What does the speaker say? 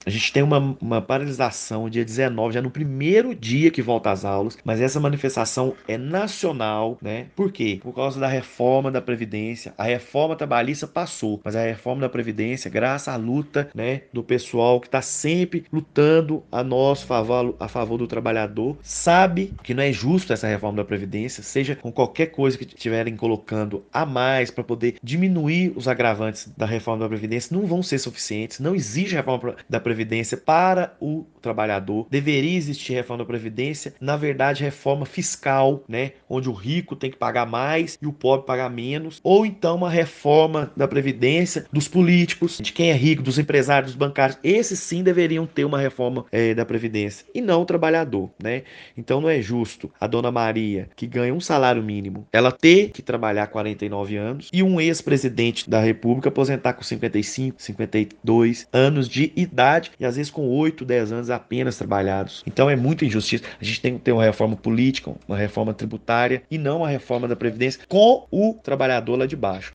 A gente tem uma paralisação dia 19, já no primeiro dia que volta às aulas, mas essa manifestação é nacional, né? Por quê? Por causa da reforma da Previdência. A reforma trabalhista passou, mas a reforma da Previdência, graças à luta, né, do pessoal que está sempre lutando a favor do trabalhador, sabe que não é justo essa reforma da Previdência, seja com qualquer coisa que estiverem colocando a mais para poder diminuir os agravantes da reforma da Previdência, não vão ser suficientes. Não existe reforma da Previdência para o trabalhador. Deveria existir reforma da Previdência, na verdade, reforma fiscal, né, onde o rico tem que pagar mais e o pobre pagar menos, ou então uma reforma da Previdência dos políticos, de quem é rico, dos empresários, dos bancários. Esses sim deveriam ter uma reforma da Previdência e não o trabalhador, né? Então não é justo a dona Maria, que ganha um salário mínimo, ela ter que trabalhar 49 anos e um ex-presidente da República aposentar com 55, 52 anos de idade e às vezes com 8, 10 anos apenas trabalhados. Então é muita injustiça. A gente tem que ter uma reforma política, uma reforma tributária e não uma reforma da Previdência com o trabalhador lá de baixo.